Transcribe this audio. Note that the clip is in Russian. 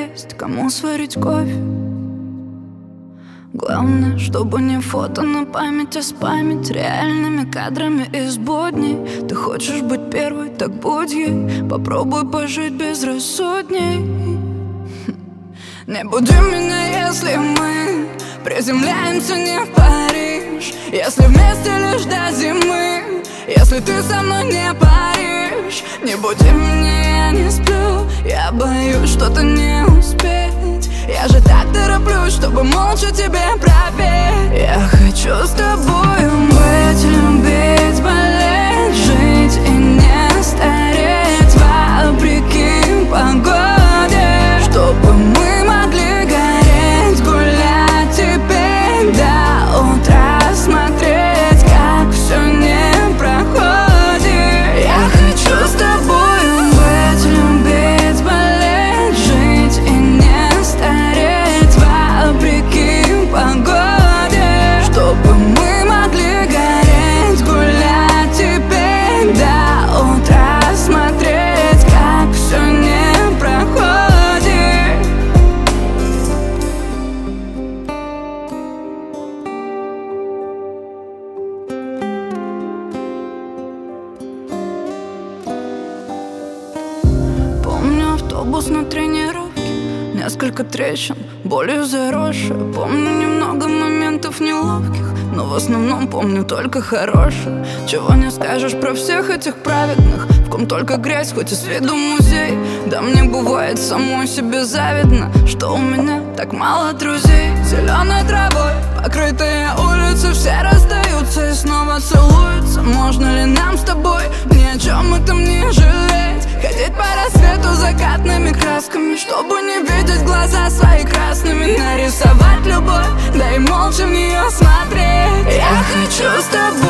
есть кому сварить кофе. Главное, чтобы не фото на память, а спамить реальными кадрами из будней. Ты хочешь быть первой, так будь ей. Попробуй пожить безрассудней. Не буди меня, если мы приземляемся не в Париж. Если вместе лишь до зимы, если ты со мной не паришь. Не буди меня, я не сплю. Я боюсь что-то не успеть. Я же так тороплюсь, чтобы молча тебе пропеть. Я хочу с тобою быть, любить, болеть, жить и не стареть вопреки погоде. Чтобы мы могли гореть, гулять теперь до утра, смотреть, как все не проходит. Я хочу с тобою быть, любить, болеть, жить и не стареть вопреки погоде. Чтобы мы могли гореть, гулять теперь до утра, смотреть, как все не проходит. Помню автобус на тренировке, несколько трещин, болью заросшие. Помню немного моментов неловких, но в основном помню только хорошее. Чего не скажешь про всех этих праведных, в ком только грязь, хоть и с виду музей. Да мне бывает самой себе завидно, что у меня так мало друзей. Зеленой травой покрытые улицы, все расстаются и снова целуются. Можно ли нам с тобой ни о чем этом не жалеть? Ходить по рассвету закатными красками, чтобы не видеть глаза свои красными. Нарисовать любовь, да и молча в нее смотреть. Я хочу с тобой